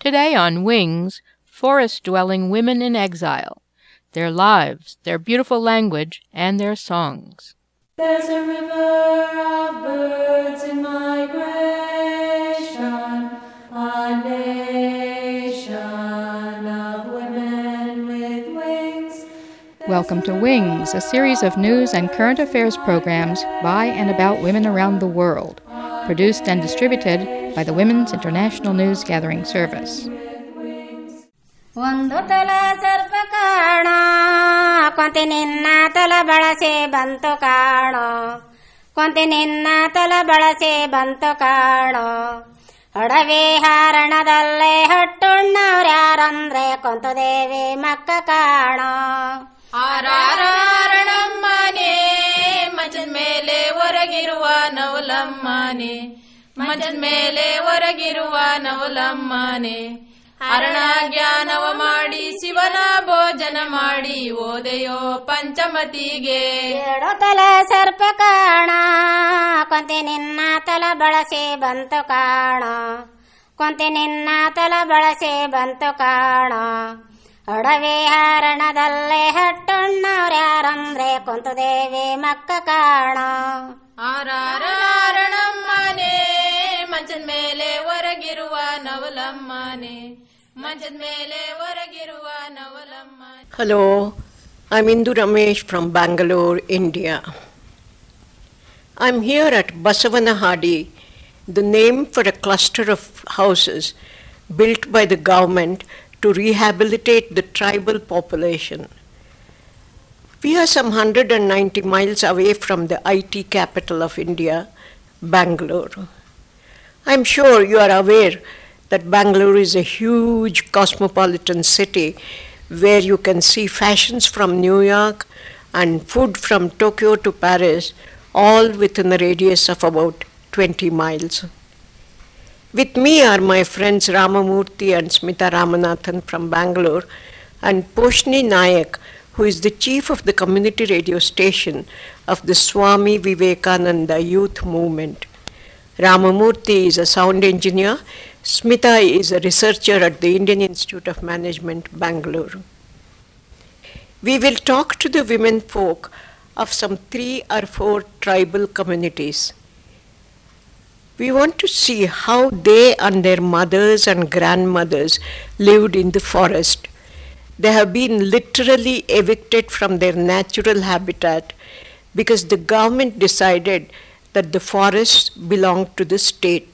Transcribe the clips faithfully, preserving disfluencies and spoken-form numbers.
Today on Wings, forest-dwelling women in exile, their lives, their beautiful language, and their songs. There's a river of birds in migration, a nation of women with wings. Welcome to Wings, a series of news and current affairs programs by and about women around the world, produced and distributed by the Women's International News Gathering Service. ಒಂದು ತಲ ಸರ್ಪ ಕಾಣ Conte ನಿನ್ನ ತಲ ಬಳಸಿ ಬಂತು ಕಾಣೋ Conte ನಿನ್ನ ತಲ ಬಳಸಿ ಬಂತು ಕಾಣೋ ಒಡವೆ ಹಾರಣದಲ್ಲೇ ಹಟ್ಟುಣ್ಣವ್ರ್ಯಾರಂದ್ರೆ ಕೊಂತು ದೇವಿ ಮಕ್ಕ ಕಾಣೋ ಆರಾರಣಮ್ಮನೆ ಮಂಚದ ಮೇಲೆ ಹೊರಗಿರುವ ನವಲಮ್ಮನೆ ಮಂಚದ ಮೇಲೆ ಹೊರಗಿರುವ ನವಲಮ್ಮನೆ ಹರಣ ಜ್ಞಾನವ ಮಾಡಿ ಶಿವನ ಭೋಜನ ಮಾಡಿ ಓದೆಯೋ ಪಂಚಮತಿಗೆ ಎರಡು ತಲ ಸರ್ಪ ಕಾಣ ಕೊಂತೆ ನಿನ್ನ ತಲ ಬಳಸಿ ಬಂತು ಕಾಣೋ ಕೊಂತೆ ನಿನ್ನ ತಲ ಬಳಸಿ ಬಂತು ಕಾಣೋ ಒಡವೆ ಹಾರಣದಲ್ಲೇ ಹಟ್ಟುಣ್ಣವ್ರ್ಯಾರಂದ್ರೆ ಕೊಂತು ದೇವಿ ಮಕ್ಕ ಕಾಣೋ ಆರಾರಣಮ್ಮನೆ ಮಂಚದ ಮೇಲೆ ಹೊರಗಿರುವ ನವಲಮ್ಮನೆ ಮಂಚದ ಮೇಲೆ ಹೊರಗಿರುವ ನವಲಮ್ಮನೆ. Hello, I'm Indu Ramesh from Bangalore, India. I'm here at Basavanahadi, the name for a cluster of houses built by the government to rehabilitate the tribal population. We are some one hundred ninety miles away from the I T capital of India, Bangalore. I'm sure you are aware that Bangalore is a huge cosmopolitan city where you can see fashions from New York and food from Tokyo to Paris, all within a radius of about twenty miles. With me are my friends Ramamurthy and Smita Ramanathan from Bangalore and Poshni Nayak, who is the chief of the community radio station of the Swami Vivekananda Youth Movement. Ramamurthy is a sound engineer. Smita is a researcher at the Indian Institute of Management, Bangalore. We will talk to the women folk of some three or four tribal communities. We want to see how they and their mothers and grandmothers lived in the forest. They have been literally evicted from their natural habitat because the government decided that the forests belonged to the state.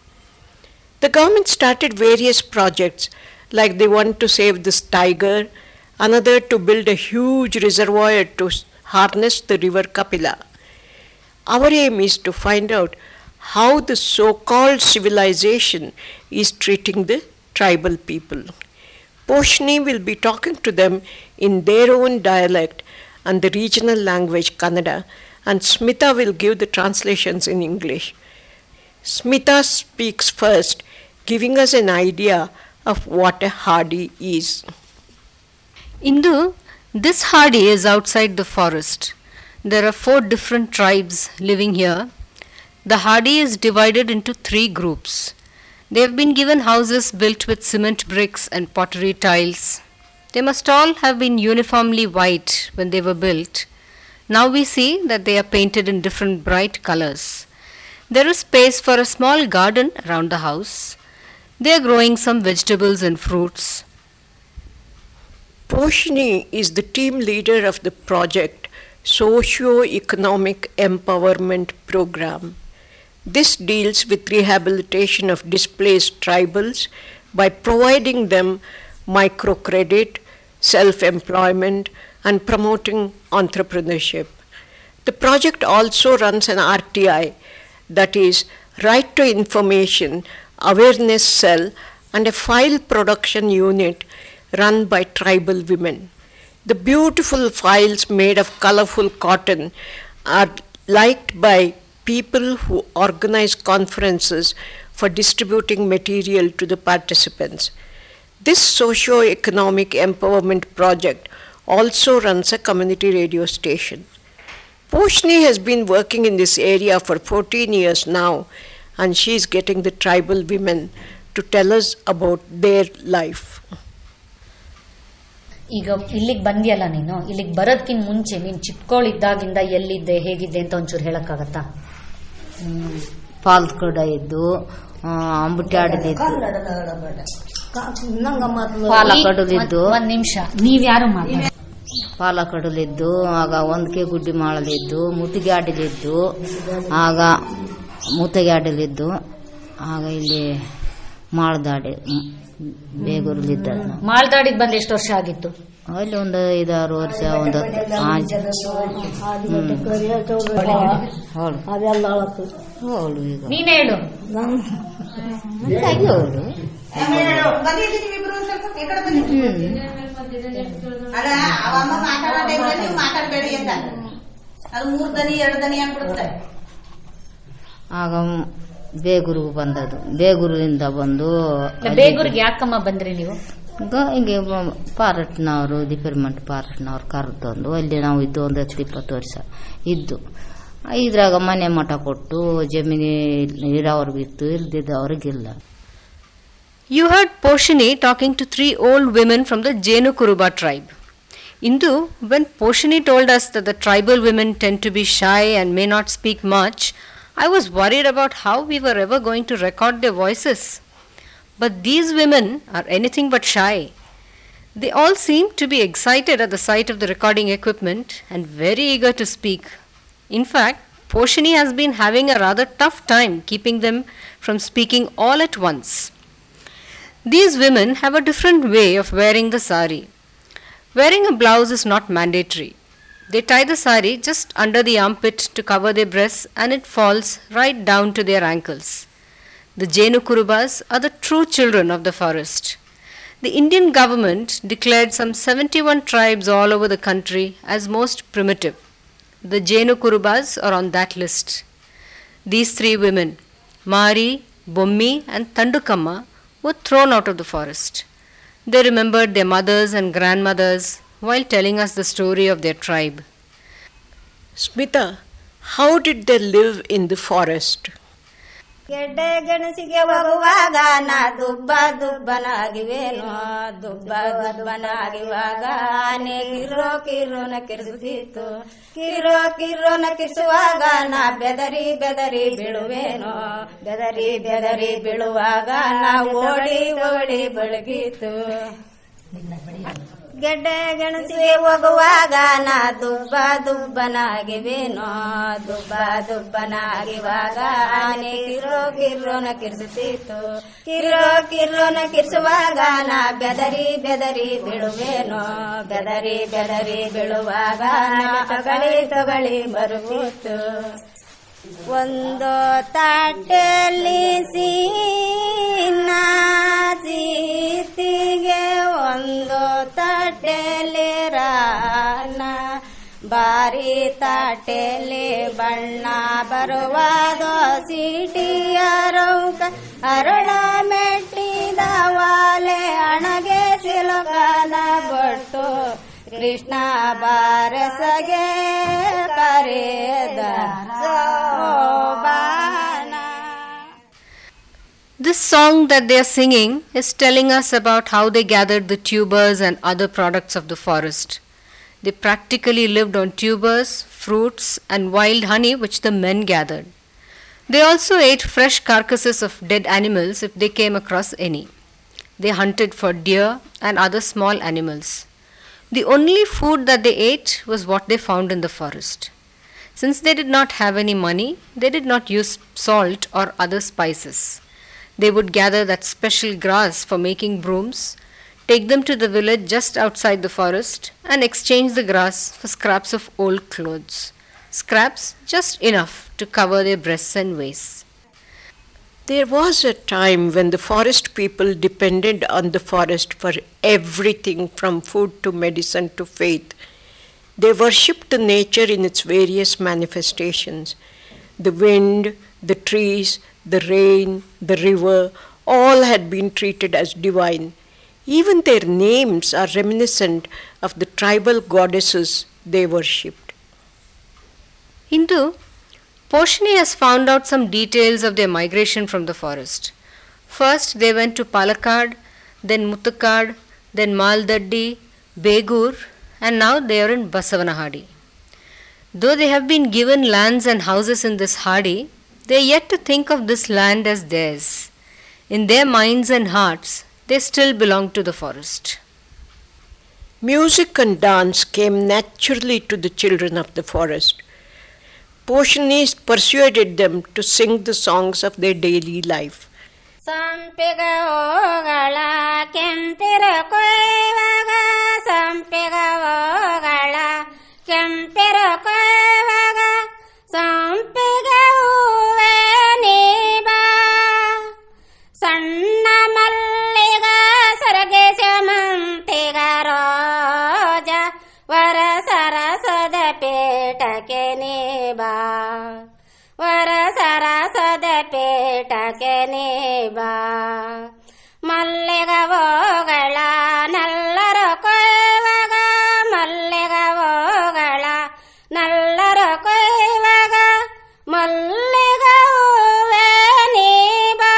The government started various projects, like they want to save this tiger, another to build a huge reservoir to harness the river Kapila. Our aim is to find out how the so-called civilization is treating the tribal people. Poshni will be talking to them in their own dialect and the regional language Kannada, and Smita will give the translations in English. Smita speaks first, giving us an idea of what a Hadi is. Indu, this Hadi is outside the forest. There are four different tribes living here. The Hadi is divided into three groups. They have been given houses built with cement bricks and pottery tiles. They must all have been uniformly white when they were built. Now we see that they are painted in different bright colors. There is space for a small garden around the house. They are growing some vegetables and fruits. Poshni is the team leader of the project Socio-Economic Empowerment Program. This deals with rehabilitation of displaced tribals by providing them microcredit, self-employment, and promoting entrepreneurship. The project also runs an R T I, that is, Right to Information Awareness Cell, and a file production unit run by tribal women. The beautiful files made of colorful cotton are liked by people who organize conferences for distributing material to the participants. This socio-economic empowerment project also runs a community radio station. Poshni has been working in this area for fourteen years now, and she is getting the tribal women to tell us about their life. ಈಗ ಇಲ್ಲಿಗೆ ಬಂದಿಯಲ್ಲ ನೀನು, ಇಲ್ಲಿಗೆ ಬರೋದಕ್ಕಿಂತ ಮುಂಚೆ ನೀನು ಚಿಕ್ಕವಳಿದ್ದಾಗಿಂದ ಎಲ್ಲಿದ್ದೆ ಹೇಗಿದ್ದೆ ಅಂತ ಒಂಚೂರು ಹೇಳಕ್ಕಾಗತ್ತಾ? ಪಾಲ್ದ ಕಡೆ ಇದ್ದು ಅಂಬುಟಿ ಆಡದಿದ್ದು, ಪಾಲ ಕಡಲಿದ್ದು. ಒಂದ್ ನಿಮಿಷ, ನೀವ್ಯಾರು ಮಾತಾಡ ಪಾಲ ಕಡಲಿದ್ದು, ಆಗ ಒಂದಕ್ಕೆ ಗುಡ್ಡಿ ಮಾಡಲಿದ್ದು, ಮುತ್ತಿಗೆ ಆಡಲಿದ್ದು, ಆಗ ಮುತ್ತಿಗೆ ಆಡಲಿದ್ದು, ಆಗ ಇಲ್ಲಿ ಮಾಳ್ದಾಡಿ ಬೇಗೂರಲಿದ್ದ. ಮಾಳ್ದಾಡಿಗೆ ಬಂದು ಎಷ್ಟು ವರ್ಷ ಆಗಿತ್ತು? ಅಲ್ಲಿ ಒಂದು ಐದಾರು ವರ್ಷ, ಒಂದು ಅವಳು ಈಗ ನೀನ್ ಹೇಳು. ಅವಳು ಆಗ ಬೇಗೂರಿಗೆ ಬಂದದ್ದು. ಬೇಗೂರಿಂದ ಬಂದು ಬೇಗೂರಿಗೆ ಯಾಕಮ್ಮ ಬಂದ್ರಿ ನೀವು? ಹಿಂಗೆ ಪಾರಟ್ನವರು, ಡಿಪಾರ್ಟ್ಮೆಂಟ್ ಪಾರಟ್ನವ್ರು ಕರೆದೊಂದು ಅಲ್ಲಿ ನಾವು ಇದ್ದು ಒಂದು ಹತ್ತು ಇಪ್ಪತ್ತು ವರ್ಷ ಇದ್ದು. ಇದ್ರಾಗ ಮನೆ ಮಠ ಕೊಟ್ಟು ಜಮೀನಿ ಇರೋವ್ರಿಗಿತ್ತು, ಇಲ್ದಿದ್ದವ್ರಿಗಿಲ್ಲ. You heard Poshini talking to three old women from the Jenu Kuruba tribe. Indu, when Poshini told us that the tribal women tend to be shy and may not speak much, I was worried about how we were ever going to record their voices. But these women are anything but shy. They all seem to be excited at the sight of the recording equipment and very eager to speak. In fact, Poshini has been having a rather tough time keeping them from speaking all at once. These women have a different way of wearing the sari. Wearing a blouse is not mandatory. They tie the sari just under the armpit to cover their breasts and it falls right down to their ankles. The Jenu Kurubas are the true children of the forest. The Indian government declared some seventy-one tribes all over the country as most primitive. The Jenu Kurubas are on that list. These three women, Mari, Bommi and Tandukamma, were thrown out of the forest. They remembered their mothers and grandmothers while telling us the story of their tribe. Smita, how did they live in the forest? ಗೆಡ್ಡೆ ಗೆಣಸಿಗೆ ಹೋಗುವಾಗ ನಾ ದುಬ್ಬ ದುಬ್ಬನಾಗಿವೇನು, ದುಬ್ಬ ದುಬ್ಬನಾಗಿವಾಗ ಆನೆ ಕಿರೋ ಕಿರೋನ ಕಿರಿಸುತ್ತಿತ್ತು. ಕಿರೋ ಕಿರೋನ ಕಿರಿಸುವಾಗ ನಾ ಬೆದರಿ ಬೆದರಿ ಬೀಳುವೇನು, ಬೆದರಿ ಬೆದರಿ ಬೀಳುವಾಗ ನಾ ಓಡಿ ಓಡಿ ಬೆಳಗಿತ್ತು. ಗೆಡ್ಡೆ ಗೆಣಸಿಗೆ ಹೋಗುವಾಗ ನಾ ದುಬ್ಬ ದುಬ್ಬನಾಗಿವೇನೋ, ದುಬ್ಬ ದುಬ್ಬನಾಗಿವಾಗ ಆನೆ ಕಿರೋ ಕಿರೋನ ಕಿರಿಸುತ್ತಿತ್ತು. ಕಿರೋ ಕಿರೋನ ಕಿರಿಸುವಾಗ ನಾ ಬೆದರಿ ಬೆದರಿ ಬೀಳುವೇನೋ, ಬೆದರಿ ಬೆದರಿ ಬೀಳುವಾಗ ನಾ ತಗಳಿ ತಗಳಿ ಬರುತ್ತಿತ್ತು. ಒಂದು ತಾಟೆಯಲ್ಲಿ ಸೀನ ಸೀತಿಗೆ, ಒಂದು ತಾಟೆಯಲ್ಲಿ ರಾನ, ಬಾರಿ ತಾಟೆಯಲ್ಲಿ ಬಣ್ಣ ಬರುವಾದೋ ಸಿಟಿಯ ರೌಕ, ಅರಳ ಮೆಟ್ಟಿದ ವಾಲೆ ಅಣಗೆ ಸಿಲುಕದ ಬಟ್ಟು, ಕೃಷ್ಣ ಬಾರಸಗೆ ಕರೆದ ಸೋಬಾನ. This song that they are singing is telling us about how they gathered the tubers and other products of the forest. They practically lived on tubers, fruits, and wild honey which the men gathered. They also ate fresh carcasses of dead animals if they came across any. They hunted for deer and other small animals. The only food that they ate was what they found in the forest. Since they did not have any money, they did not use salt or other spices. They would gather that special grass for making brooms, take them to the village just outside the forest, and exchange the grass for scraps of old clothes. Scraps just enough to cover their breasts and waists. There was a time when the forest people depended on the forest for everything from food to medicine to faith. They worshipped the nature in its various manifestations. The wind, the trees, the rain, the river, all had been treated as divine. Even their names are reminiscent of the tribal goddesses they worshipped. Hindu, Poshini has found out some details of their migration from the forest. First they went to Palakkad, then Muttakkad, then Maldaddi, Begur, and now they are in Basavanahadi. Though they have been given lands and houses in this Hadi, they are yet to think of this land as theirs. In their minds and hearts, they still belong to the forest. Music and dance came naturally to the children of the forest. Poshanis persuaded them to sing the songs of their daily life. ಸಂಪಿಗ ಹೋಗಳ ಕೆಂಪಿರ ಕೊಯ್ವಾಗ ಸಂಪಿಗ ಹೋಗಳ ಕೆಂಪಿರ ಕೊಯ್ವಾಗ ಸಂಪಿಗ ಹೂವೆ ನೀಬಾ ಸಣ್ಣ ಮಲ್ಲಿಗ ಸರಗೆ ಸೇಮಂತಿಗ ರೋಜ ವರ ಸರಸದ ಪೇಟಕ್ಕೆ ನೀಬಾ ವರ ಸರಸದ ಪೇಟಕ್ಕೆ ನೀಬಾ ಮಲ್ಲಿಗವೋಗಳ ನಲ್ಲರ ಕೊಯ್ವಾಗ ಮಲ್ಲಿಗವೋಗಳ ನಲ್ಲರ ಕೊಯ್ವಾಗ ಮಲ್ಲಿಗ ಹೂವೆ ನೀಬಾ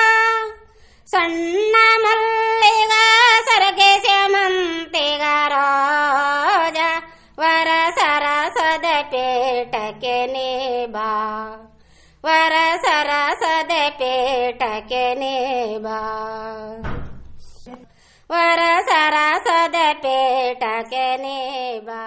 ಸಣ್ಣ ಮಲ್ಲಿಗ ಸರಗೆ ಸೇಮಂತಿಗ ರೋಜ ವರ ಸರಸದ ಪೇಟಕ್ಕೆ ನೀಬಾ ವರ ಸರಸದ ಪೇಟಕ್ಕೆ ನೀಬಾ ವರ ಸರಸದ ಪೇಟಕ್ಕೆ ನೀಬಾ.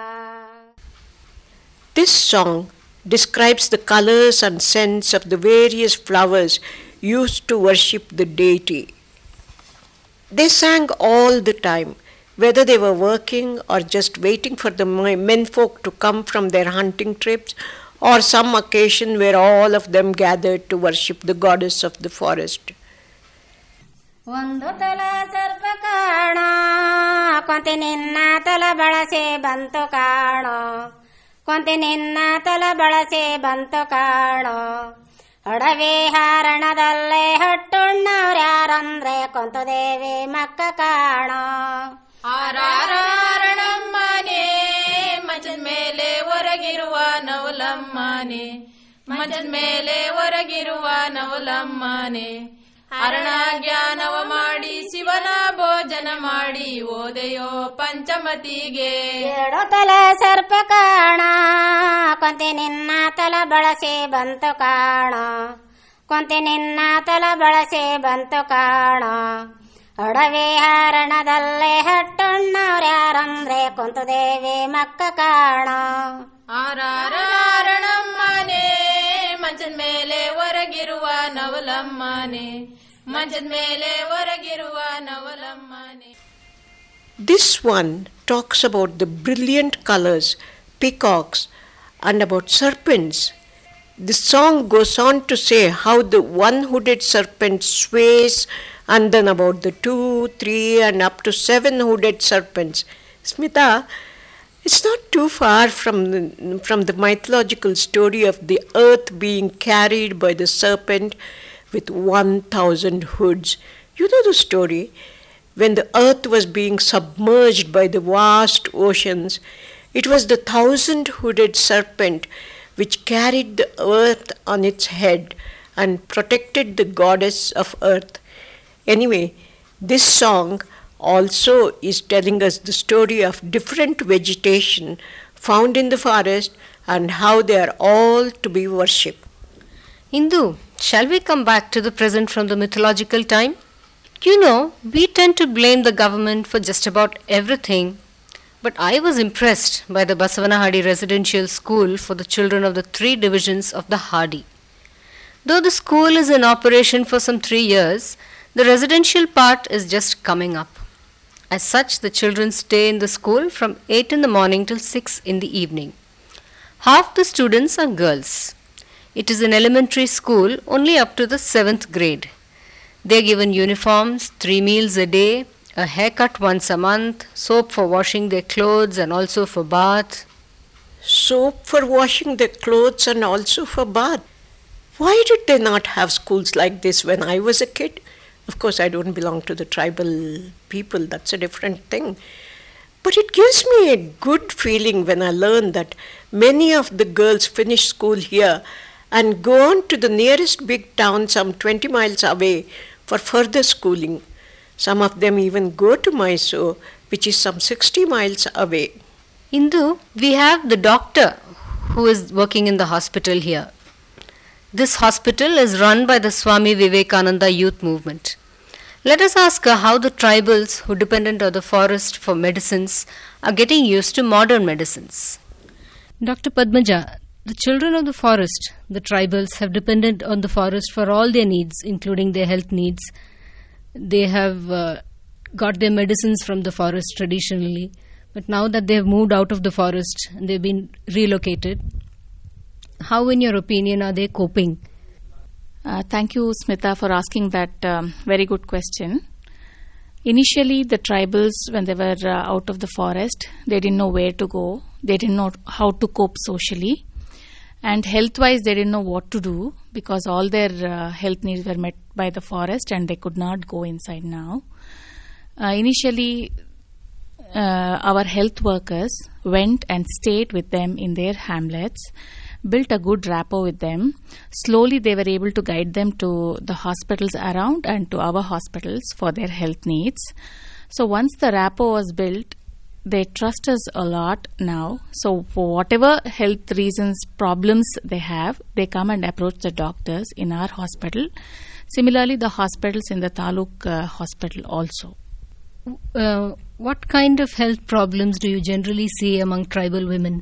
This song describes the colors and scents of the various flowers used to worship the deity. They sang all the time, whether they were working or just waiting for the menfolk to come from their hunting trips, or some occasion where all of them gathered to worship the goddess of the forest. ಒಂದು ತಲ ಸರ್ಪ ಕಾಣೋ Conte ನಿನ್ನ ತಲ ಬಳಸಿ ಬಂತು ಕಾಣೋ Conte ನಿನ್ನ ತಲ ಬಳಸಿ ಬಂತು ಕಾಣೋ ಅಡವಿ ಹಾರಣದಲ್ಲೇ ಹಟ್ಟುಣ್ಣವ್ರ್ಯಾರಂದ್ರೆ ಕೊಂತು ದೇವಿ ಮಕ್ಕ ಕಾಣೋ ಆರಾರಣಮ್ಮನೆ ಮಂಚದ ಮೇಲೆ ಹೊರಗಿರುವ ನವಲಮ್ಮನೆ ಮಂಚದ ಮೇಲೆ ಹೊರಗಿರುವ ನವಲಮ್ಮನೆ ಅರಣ ಜ್ಞಾನವ ಮಾಡಿ ಶಿವನ ಭೋಜನ ಮಾಡಿ ಓದೆಯೋ ಪಂಚಮತಿಗೆ ಎರಡು ತಲ ಸರ್ಪ ಕಾಣ ಕೊಂತೆ ನಿನ್ನ ತಲ ಬಳಸಿ ಬಂತು ಕಾಣ ಕೊಂತೆ ನಿನ್ನ ತಲ ಬಳಸಿ ಬಂತು ಕಾಣ ಅಡವಿ ಹಾರಣದಲ್ಲೇ ಹಟ್ಟುಣ್ಣವ್ರ್ಯಾರಂದ್ರೆ ಕೊಂತು ದೇವಿ ಮಕ್ಕ ಕಾಣ ಆರಾರಣಮ್ಮನೆ ಮಂಚದ ಮೇಲೆ ಹೊರಗಿರುವ ನವಲಮ್ಮನೆ ಮಂಚದ ಮೇಲೆ ಹೊರಗಿರುವ ನವಲಮ್ಮನೆ. This one talks about the brilliant colors, peacocks, and about serpents. The song goes on to say how the one-hooded serpent sways, and then about the two, three, and up to seven-hooded serpents. Smita, it's not too far from the, from the mythological story of the earth being carried by the serpent with one thousand hoods. You know the story? When the earth was being submerged by the vast oceans, it was the thousand-hooded serpent which carried the earth on its head and protected the goddess of earth. Anyway, this song also is telling us the story of different vegetation found in the forest and how they are all to be worshipped. Indu, shall we come back to the present from the mythological time? You know, we tend to blame the government for just about everything, but I was impressed by the Basavanahadi residential school for the children of the three divisions of the Hadi. Though the school is in operation for some three years, the residential part is just coming up. As such, the children stay in the school from eight in the morning till six in the evening. Half the students are girls. It is an elementary school only up to the seventh grade. They are given uniforms, three meals a day, a haircut once a month, soap for washing their clothes and also for bath. Soap for washing their clothes and also for bath. Why did they not have schools like this when I was a kid? Of course, I don't belong to the tribal people, that's a different thing. But it gives me a good feeling when I learn that many of the girls finish school here and go on to the nearest big town some twenty miles away for further schooling. Some of them even go to Mysore, which is some sixty miles away. Indu, we have the doctor who is working in the hospital here. This hospital is run by the Swami Vivekananda Youth Movement. Let us ask her how the tribals who depended on the forest for medicines are getting used to modern medicines. Doctor Padmaja, the children of the forest, the tribals, have depended on the forest for all their needs, including their health needs. They have uh, got their medicines from the forest traditionally, but now that they have moved out of the forest and they've been relocated, how, in your opinion, are they coping? Uh, thank you, Smita, for asking that um, very good question. Initially, the tribals, when they were uh, out of the forest, they didn't know where to go. They didn't know how to cope socially. And health-wise, they didn't know what to do because all their uh, health needs were met by the forest and they could not go inside now. Uh, initially, uh, our health workers went and stayed with them in their hamlets, built a good rapport with them. Slowly, they were able to guide them to the hospitals around and to our hospitals for their health needs. So once the rapport was built, they trust us a lot now. So for whatever health reasons, problems they have, they come and approach the doctors in our hospital. Similarly, the hospitals in the Taluk uh, hospital also. Uh, what kind of health problems do you generally see among tribal women?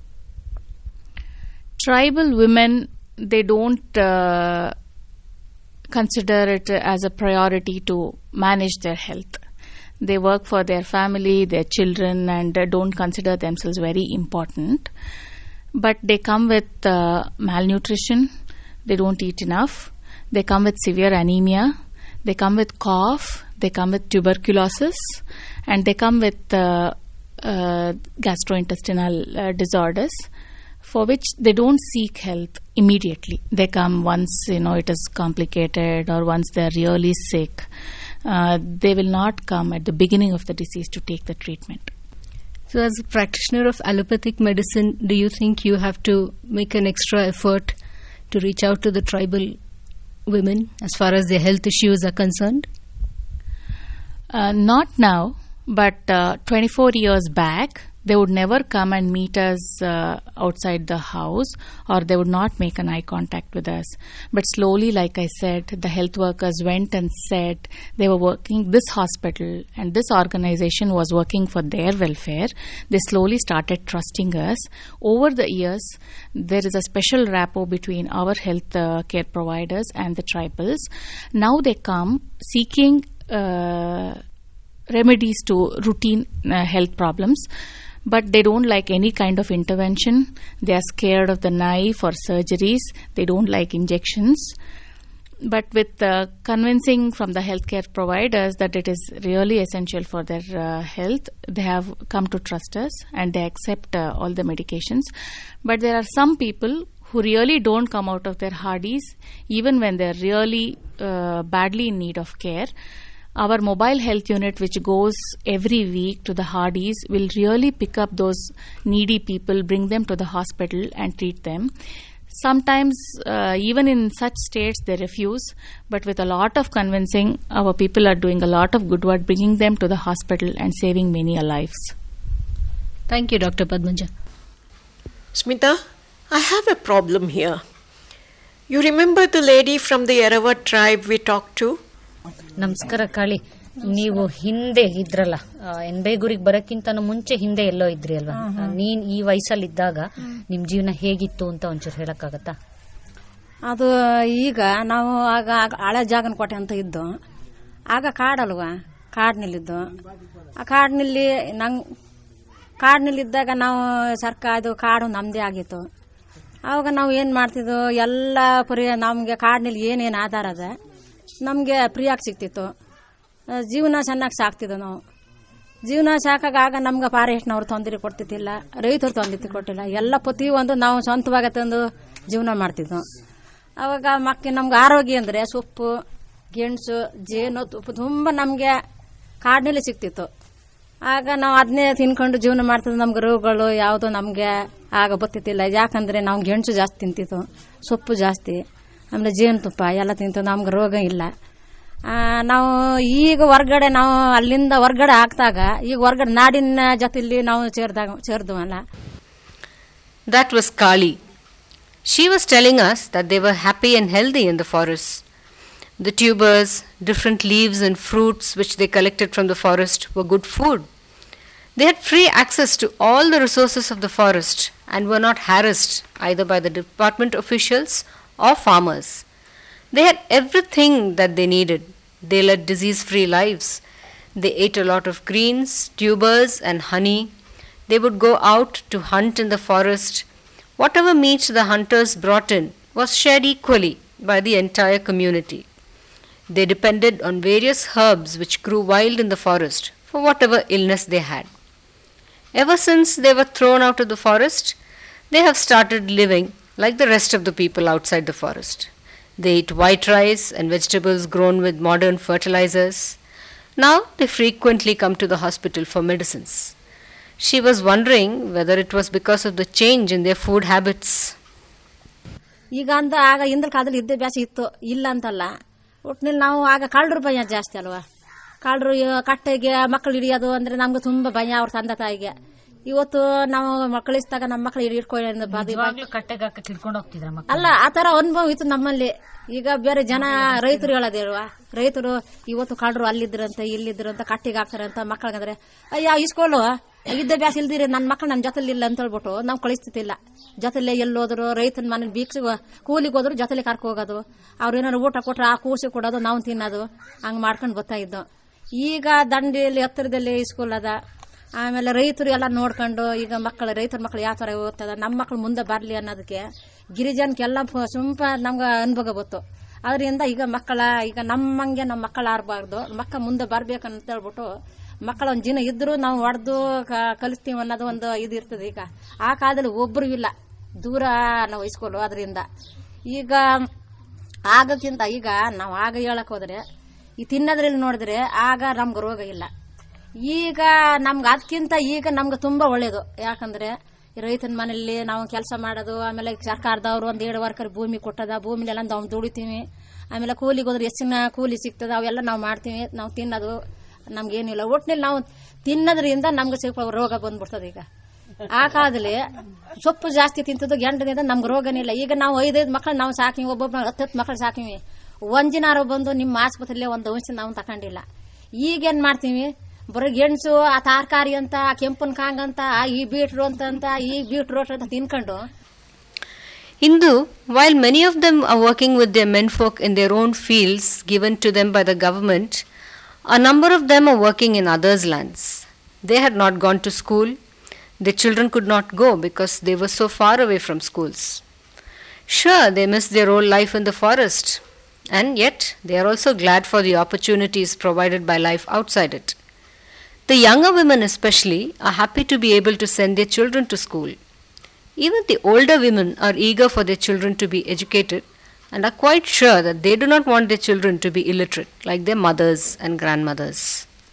Tribal women, they don't uh, consider it as a priority to manage their health. They work for their family, their children, and uh, don't consider themselves very important. But they come with uh, malnutrition, they don't eat enough, they come with severe anemia, they come with cough, they come with tuberculosis, and they come with uh, uh, gastrointestinal uh, disorders, for which they don't seek help immediately. They come once, you know, it is complicated or once they are really sick. Uh, they will not come at the beginning of the disease to take the treatment. So as a practitioner of allopathic medicine, do you think you have to make an extra effort to reach out to the tribal women as far as their health issues are concerned? Uh, not now, but uh, twenty-four years back, they would never come and meet us uh, outside the house, or they would not make an eye contact with us. But slowly, like I said, the health workers went and said they were working, this hospital and this organization was working for their welfare. They slowly started trusting us. Over the years, there is a special rapport between our health uh, care providers and the tribals. Now they come seeking uh, remedies to routine uh, health problems. But they don't like any kind of intervention. They are scared of the knife or surgeries. They don't like injections. But with uh, convincing from the healthcare providers that it is really essential for their uh, health, they have come to trust us and they accept uh, all the medications. But there are some people who really don't come out of their hardies, even when they are really uh, badly in need of care. Our mobile health unit, which goes every week to the Hardis, will really pick up those needy people, bring them to the hospital and treat them. Sometimes, uh, even in such states, they refuse. But with a lot of convincing, our people are doing a lot of good work, bringing them to the hospital and saving many lives. Thank you, Doctor Padmaja. Smita, I have a problem here. You remember the lady from the Eravat tribe we talked to? ನಮಸ್ಕಾರ ಕಾಳಿ, ನೀವು ಹಿಂದೆ ಇದ್ರಲ್ಲ, ಎನ್ಬೇಗೂರಿಗೆ ಬರಕ್ಕಿಂತ ಮುಂಚೆ ಹಿಂದೆ ಎಲ್ಲೋ ಇದ್ರಿ ಅಲ್ವಾ? ನೀನ್ ಈ ವಯಸ್ಸಲ್ಲಿ ಇದ್ದಾಗ ನಿಮ್ ಜೀವನ ಹೇಗಿತ್ತು ಅಂತ ಒಂಚೂರು ಹೇಳಕ್ಕಾಗತ್ತಾ? ಅದು ಈಗ ನಾವು ಆಗ ಹಳೆ ಜಾಗನ ಕೋಟೆ ಅಂತ ಇದ್ದು, ಆಗ ಕಾಡಲ್ವಾ, ಕಾಡಿನಲ್ಲಿದ್ದು. ಆ ಕಾಡಿನಲ್ಲಿ ನಂಗ್ ಕಾಡಿನಲ್ಲಿದ್ದಾಗ ನಾವು ಸರ್ಕಾರ ಅದು ಕಾಡು ನಮ್ದೇ ಆಗಿತ್ತು. ಆವಾಗ ನಾವು ಏನ್ ಮಾಡ್ತಿದ್ವು, ಎಲ್ಲ ಪರಿ ನಮ್ಗೆ ಕಾಡಿನಲ್ಲಿ ಏನೇನು ಆಧಾರ ಅದ ನಮಗೆ ಫ್ರೀಯಾಗಿ ಸಿಗ್ತಿತ್ತು. ಜೀವನ ಚೆನ್ನಾಗಿ ಸಾಕ್ತಿದ್ವು ನಾವು. ಜೀವನ ಸಾಕಾಗ ಆಗ ನಮ್ಗೆ ಫಾರೆಸ್ಟ್ನವ್ರು ತೊಂದರೆ ಕೊಡ್ತಿದ್ದಿಲ್ಲ, ರೈತರು ತೊಂದರೆ ಕೊಟ್ಟಿಲ್ಲ. ಎಲ್ಲ ಪ್ರತಿ ಒಂದು ನಾವು ಸ್ವಂತವಾಗಿ ತಂದು ಜೀವನ ಮಾಡ್ತಿದ್ವು. ಅವಾಗ ಮಕ್ಕಳು ನಮ್ಗೆ ಆರೋಗ್ಯ ಅಂದರೆ ಸೊಪ್ಪು, ಗೆಣಸು, ಜೇನು ತುಪ್ಪ ತುಂಬ ನಮಗೆ ಕಾಡಿನಲ್ಲಿ ಸಿಗ್ತಿತ್ತು. ಆಗ ನಾವು ಅದನ್ನೇ ತಿನ್ಕೊಂಡು ಜೀವನ ಮಾಡ್ತಿದ್ವು. ನಮ್ಗೆ ರೋಗಗಳು ಯಾವುದು ನಮಗೆ ಆಗ ಗೊತ್ತಿತ್ತಿಲ್ಲ. ಯಾಕಂದರೆ ನಾವು ಗೆಣಸು ಜಾಸ್ತಿ ತಿಂತಿತ್ತು, ಸೊಪ್ಪು ಜಾಸ್ತಿ, ಆಮೇಲೆ ಜೇನುತುಪ್ಪ ಎಲ್ಲ ತಿಂತು, ನಮ್ಗೆ ರೋಗ ಇಲ್ಲ. ನಾವು ಈಗ ಹೊರ್ಗಡೆ ನಾವು ಅಲ್ಲಿಂದ ಹೊರ್ಗಡೆ ಆಗ್ತಾಗ ಈಗ ಹೊರ್ಗಡೆ ನಾಡಿನ ಜೊತೆಲಿ ನಾವು ಸೇರಿದಾಗ ಸೇರಿದ್ವಲ್ಲ. That was Kali. She was telling us that they were happy and healthy in the forest. The tubers, different leaves and fruits which they collected from the forest were good food. They had free access to all the resources of the forest and were not harassed either by the department officials or farmers. They had everything that they needed. They led disease-free lives. They ate a lot of greens, tubers and honey. They would go out to hunt in the forest. Whatever meat the hunters brought in was shared equally by the entire community. They depended on various herbs which grew wild in the forest for whatever illness they had. Ever since they were thrown out of the forest, they have started living like the rest of the people outside the forest. They eat white rice and vegetables grown with modern fertilizers. Now they frequently come to the hospital for medicines. She was wondering whether it was because of the change in their food habits. ಈಗ ಅಂತ ಆಗ ಹಿಂದಲ್ ಕಾಲದಲ್ಲಿ ವಿದ್ಯಾಭ್ಯಾಸ ಇತ್ತು, ಇಲ್ಲ ಅಂತಲ್ಲ. ಒಟ್ಟಿನಲ್ಲಿ ನಾವು ಆಗ ಕಳ್ಳರು ಭಯ ಜಾಸ್ತಿ ಅಲ್ವಾ. ಕಳ್ಳರು ಕಟ್ಟೆಗೆ ಮಕ್ಕಳು ಹಿಡಿಯೋದು ಅಂದ್ರೆ ನಮ್ಗೆ ತುಂಬಾ ಭಯ ಅವ್ರ ತಂದೆ ತಾಯಿಗೆ. ಇವತ್ತು ನಾವು ಮಕ್ಕಳಿಸಿದಾಗ ನಮ್ಮ ಮಕ್ಕಳು ಹಿಡ್ಕೊಂಡು ಕಟ್ಟೆಗೆ ಹಿಡ್ಕೊಂಡು ಹೋಗ್ತಿದ್ರ ಅಲ್ಲ, ಆತರ ಅನುಭವ ಇತ್ತು ನಮ್ಮಲ್ಲಿ. ಈಗ ಬೇರೆ ಜನ ರೈತರು ಹೇಳೋದೇಳುವ, ರೈತರು ಇವತ್ತು ಕಳ್ಳರು ಅಲ್ಲಿದ್ರಂತೆ ಇಲ್ಲಿದ್ರಂತ ಕಟ್ಟಿಗೆ ಹಾಕ್ತಾರಂತ ಮಕ್ಕಳಿಗಂದ್ರೆ ಅಯ್ಯ ಇಸ್ಕೊಳ್ಳು ವಿದ್ಯಾಭ್ಯಾಸ ಇಲ್ದಿರಿ ನನ್ನ ಮಕ್ಕಳು ನನ್ನ ಜೊತೆಲಿ ಇಲ್ಲ ಅಂತ ಹೇಳ್ಬಿಟ್ಟು ನಾವು ಕಳಿಸ್ತಿಲ್ಲ. ಜೊತೆಲೆ ಎಲ್ಲೋದ್ರು ರೈತನ ಮನೇಲಿ ಬೀಕ್ಸಿ ಕೂಲಿಗೆ ಹೋದ್ರು ಜೊತೆಲೆ ಕರ್ಕೊ ಹೋಗೋದು, ಅವ್ರು ಏನಾದ್ರು ಊಟ ಕೊಟ್ರೆ ಆ ಕೂಸಿ ಕೊಡೋದು, ನಾವು ತಿನ್ನೋದು, ಹಂಗ್ ಮಾಡ್ಕೊಂಡು ಬರ್ತಾ ಇದ್ದೋ. ಈಗ ದಂಡೆಯಲ್ಲಿ ಹತ್ತಿರದಲ್ಲಿ ಸ್ಕೂಲ್ ಅದ, ಆಮೇಲೆ ರೈತರು ಎಲ್ಲ ನೋಡ್ಕೊಂಡು ಈಗ ಮಕ್ಕಳು ರೈತರ ಮಕ್ಕಳು ಯಾವ ತರ ಓದ್ತದ, ನಮ್ಮ ಮಕ್ಕಳು ಮುಂದೆ ಬರ್ಲಿ ಅನ್ನೋದಕ್ಕೆ ಗಿರಿಜನಕ್ಕೆಲ್ಲ ಸುಂಪ ನಮ್ಗೆ ಅನುಭವ ಗೊತ್ತು. ಅದರಿಂದ ಈಗ ಮಕ್ಕಳ ಈಗ ನಮ್ಮಂಗೆ ನಮ್ಮ ಮಕ್ಕಳು ಆರ್ಬಾರ್ದು, ಮಕ್ಕ ಮುಂದೆ ಬರ್ಬೇಕಂತ ಹೇಳ್ಬಿಟ್ಟು ಮಕ್ಕಳ ಒಂದ್ ಜೀನ ಇದ್ರು ನಾವು ಹೊಡೆದು ಕಲಿಸ್ತೀವಿ ಅನ್ನೋದು ಒಂದು ಇದು ಇರ್ತದೆ. ಈಗ ಆ ಕಾಲದಲ್ಲಿ ಒಬ್ರು ಇಲ್ಲ, ದೂರ ನಾವು ಇಸ್ಕೊಳ್ಳು. ಅದರಿಂದ ಈಗ ಆಗಕ್ಕಿಂತ ಈಗ ನಾವು ಆಗ ಹೇಳಕ್ ಹೋದ್ರೆ ಈ ತಿನ್ನೋದ್ರಲ್ಲಿ ನೋಡಿದ್ರೆ ಆಗ ನಮ್ಗೆ ರೋಗ ಇಲ್ಲ. ಈಗ ನಮ್ಗೆ ಅದಕ್ಕಿಂತ ಈಗ ನಮ್ಗೆ ತುಂಬಾ ಒಳ್ಳೇದು. ಯಾಕಂದ್ರೆ ರೈತನ ಮನೆಯಲ್ಲಿ ನಾವು ಕೆಲಸ ಮಾಡೋದು, ಆಮೇಲೆ ಸರ್ಕಾರದವ್ರು ಒಂದ್ ಎರಡು ವರ್ಕರ್ ಭೂಮಿ ಕೊಟ್ಟದ, ಭೂಮಿಲೆಲ್ಲ ನಾವು ದುಡಿತೀವಿ, ಆಮೇಲೆ ಕೂಲಿಗೆ ಹೋದ್ರೆ ಹೆಚ್ಚಿನ ಕೂಲಿ ಸಿಗ್ತದ, ಅವೆಲ್ಲ ನಾವು ಮಾಡ್ತೀವಿ, ನಾವು ತಿನ್ನೋದು ನಮ್ಗೇನಿಲ್ಲ. ಒಟ್ಟಿನಲ್ಲಿ ನಾವು ತಿನ್ನೋದ್ರಿಂದ ನಮ್ಗೆ ಸ್ವಲ್ಪ ರೋಗ ಬಂದ್ಬಿಡ್ತದೆ. ಈಗ ಆ ಕಾಲದಲ್ಲಿ ಸೊಪ್ಪು ಜಾಸ್ತಿ ತಿಂತದ್ದು ಗಂಡನಿಂದ ನಮ್ಗೆ ರೋಗನಿಲ್ಲ. ಈಗ ನಾವು ಐದೈದು ಮಕ್ಕಳು ನಾವು ಸಾಕಿವಿ, ಒಬ್ಬೊಬ್ಬ ಹತ್ತತ್ತು ಮಕ್ಕಳು ಸಾಕಿವಿ, ಒಂದಿನಾರು ಬಂದು ನಿಮ್ಮ ಆಸ್ಪತ್ರೆಯಲ್ಲಿ ಒಂದು ಔಷಧಿ ನಾವು ತಕೊಂಡಿಲ್ಲ. ಈಗೇನ್ ಮಾಡ್ತೀವಿ, ಬರೀ ಗೆಣಸು ಆ ತರಕಾರಿ ಅಂತ, ಕೆಂಪನ್ ಕಾಂಗ್ ಅಂತ, ಈ ಬೀಟ್ರೋಟ್ ಅಂತ, ಈ ಬೀಟ್ರೋಟ್ ಅಂತ ತಿನ್ಕೊಂಡು. Indu, while many of them are working with their menfolk in their own fields given to them by the government, a number of them are working in others' lands. They had not gone to school. Their children could not go because they were so far away from schools. Sure, they miss their old life in the forest, and yet they are also glad for the opportunities provided by life outside it. The younger women especially are happy to be able to send their children to school. Even the older women are eager for their children to be educated and are quite sure that they do not want their children to be illiterate like their mothers and grandmothers.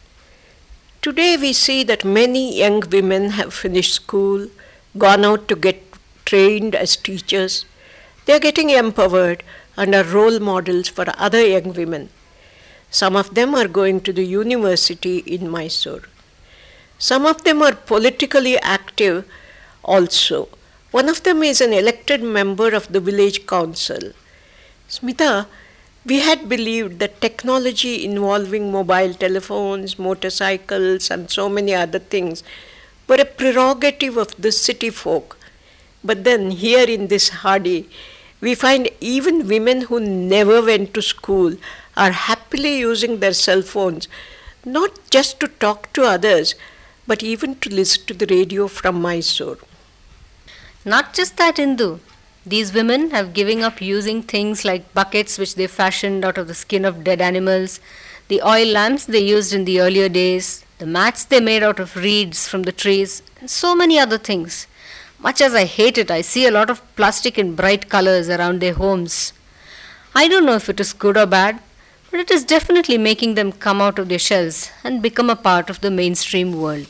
Today we see that many young women have finished school, gone out to get trained as teachers. They are getting empowered and are role models for other young women. Some of them are going to the university in Mysore. Some of them are politically active also. One of them is an elected member of the village council. Smita, we had believed that technology involving mobile telephones, motorcycles and so many other things were a prerogative of the city folk. But then here in this Hadi, we find even women who never went to school are happily using their cell phones, not just to talk to others, but even to listen to the radio from Mysore. Not just that, Indu. These women have given up using things like buckets which they fashioned out of the skin of dead animals, the oil lamps they used in the earlier days, the mats they made out of reeds from the trees, and so many other things. Much as I hate it, I see a lot of plastic in bright colors around their homes. I don't know if it is good or bad, but it is definitely making them come out of their shells and become a part of the mainstream world.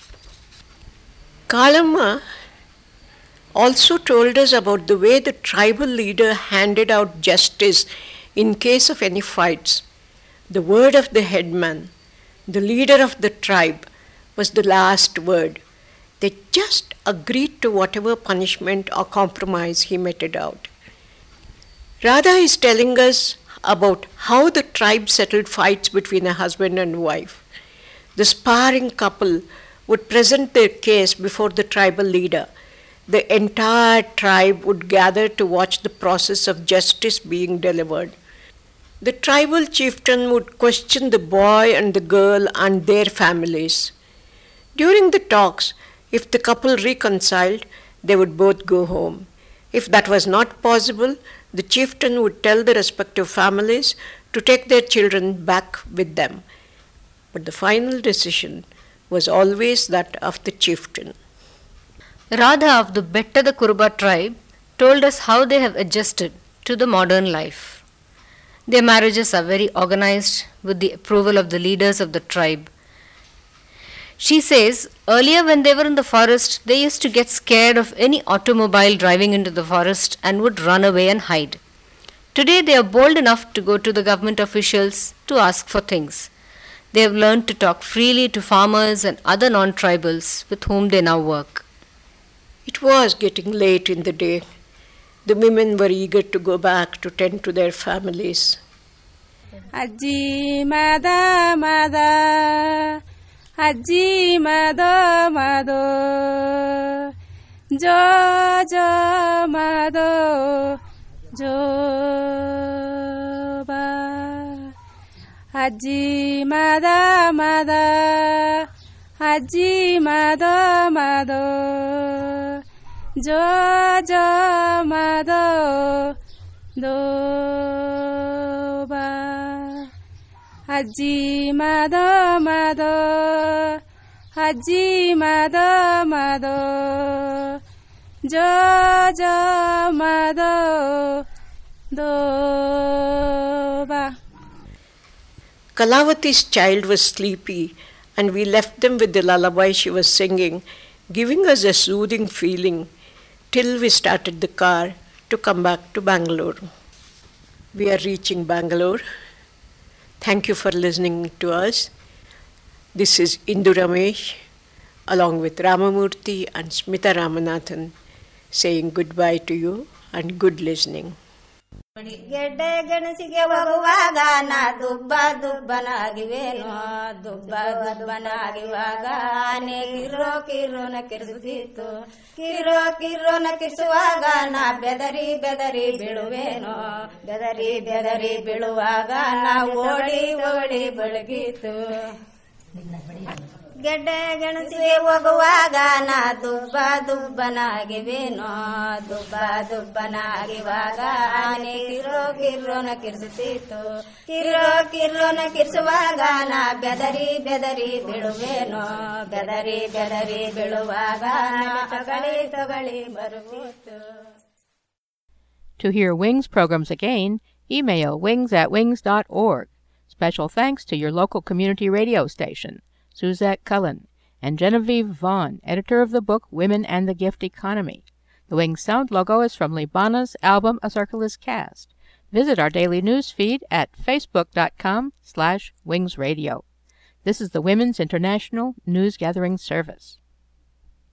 Kalamma also told us about the way the tribal leader handed out justice in case of any fights. The word of the headman, the leader of the tribe, was the last word. They just agreed to whatever punishment or compromise he meted out. Radha is telling us about how the tribe settled fights between a husband and wife. The sparring couple would present their case before the tribal leader. The entire tribe would gather to watch the process of justice being delivered. The tribal chieftain would question the boy and the girl and their families. During the talks, if the couple reconciled, they would both go home. If that was not possible, the chieftain would tell the respective families to take their children back with them. But the final decision was always that of the chieftain. Radha of the Betta the Kuruba tribe told us how they have adjusted to the modern life. Their marriages are very organized with the approval of the leaders of the tribe. She says, earlier when they were in the forest, they used to get scared of any automobile driving into the forest and would run away and hide. Today they are bold enough to go to the government officials to ask for things. They have learned to talk freely to farmers and other non-tribals with whom they now work. It was getting late in the day. The women were eager to go back to tend to their families. Ajji mada mada, Ajji mado mado, Jo jo mado, Jo ba. Ajji mada mada, Ajji mado mado, Jo jo mado, Do ba. Ajji mado mado, Ajji mado mado, Jo jo mado, Do ba. Kalavati's child was sleepy, and we left them with the lullaby she was singing, giving us a soothing feeling till we started the car to come back to Bangalore. We are reaching Bangalore. Thank you for listening to us. This is Indu Ramesh, along with Ramamurthy and Smita Ramanathan, saying goodbye to you and good listening. ಗೆಡ್ಡೆ ಗೆಣಸಿಗೆ ಹೋಗುವಾಗ ನಾ ದುಬ್ಬ ದುಬ್ಬನಾಗಿವೇನು ದುಬ್ಬ ದುಬ್ಬನಾಗಿವಾಗ ಆನೆ ಕಿರೋ ಕಿರೋನ ಕಿರಿಸುತ್ತಿತ್ತು ಕಿರೋ ಕಿರೋನ ಕಿರಿಸುವಾಗ ನಾ ಬೆದರಿ ಬೆದರಿ ಬೀಳುವೇನು ಬೆದರಿ ಬೆದರಿ ಬೀಳುವಾಗ ನಾ ಓಡಿ ಓಡಿ ಬೆಳಗಿತ್ತು ಗೆಡ್ಡೆ ಗೆಣಸಿಗೆ ಹೋಗುವಾಗ ನಾ ದುಬ್ಬ ದುಬ್ಬನಾಗಿವೇನೋ ದುಬ್ಬ ದುಬ್ಬನಾಗಿವಾಗ ಆನೆ ಕಿರೋ ಕಿರೋನ ಕಿರಿಸುತ್ತಿತ್ತು ಕಿರೋ ಕಿರೋನ ಕಿರಿಸುವಾಗ ನಾ ಬೆದರಿ ಬೆದರಿ ಬೀಳುವೇನೋ ಬೆದರಿ ಬೆದರಿ ಬೀಳುವಾಗ ನಾ ತಗಳಿ ತಗಳಿ ಬರುತ್ತಿತ್ತು. To hear Wings programs again, email wings at wings dot org. Special thanks to your local community radio station, Suzette Cullen, and Genevieve Vaughn, editor of the book Women and the Gift Economy. The Wings sound logo is from Libana's album A Circle is Cast. Visit our daily news feed at facebook.com slash wingsradio. This is the Women's International News Gathering Service.